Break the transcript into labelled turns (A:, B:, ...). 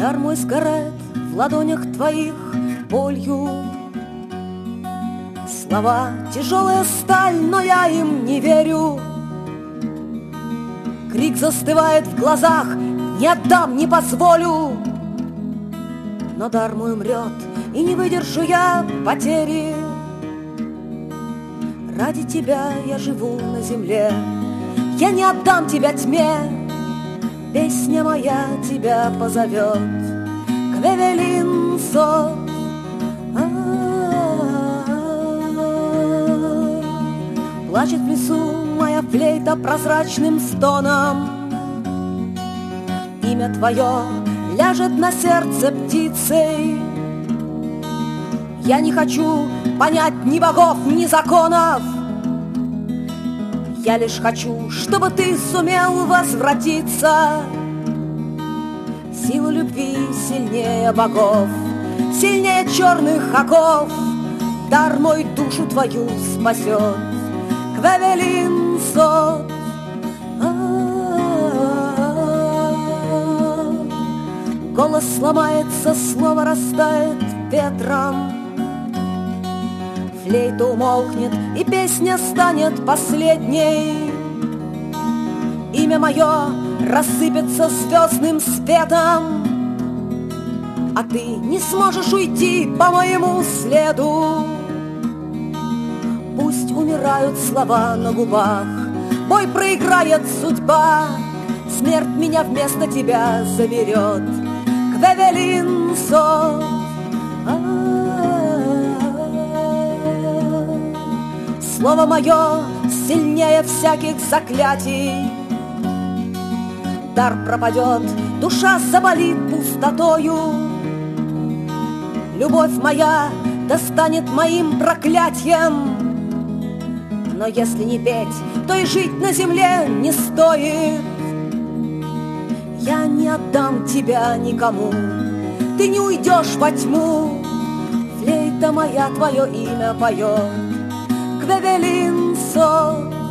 A: Дар мой сгорает в ладонях твоих болью. Слова тяжелая сталь, но я им не верю. Крик застывает в глазах, не отдам, не позволю. Но дар мой умрет, и не выдержу я потери. Ради тебя я живу на земле, я не отдам тебя тьме. Песня моя тебя позовет к Вевелинсо. Плачет в лесу моя флейта прозрачным стоном. Имя твое ляжет на сердце птицей. Я не хочу понять ни богов, ни законов. Я лишь хочу, чтобы ты сумел возвратиться. Сила любви сильнее богов, сильнее черных оков. Дар мой душу твою спасет к Вевелинсо. Голос сломается, слово растает ветром. Флейта умолкнет, и песня станет последней. Имя мое рассыпется звездным светом, а ты не сможешь уйти по моему следу. Пусть умирают слова на губах, бой проиграет судьба. Смерть меня вместо тебя заберет к Вевелинсо. Слово мое сильнее всяких заклятий. Дар пропадет, душа заболит пустотою. Любовь моя достанет моим проклятием. Но если не петь, то и жить на земле не стоит. Я не отдам тебя никому, ты не уйдешь во тьму. Флейта моя твое имя поет к Вевелинсо.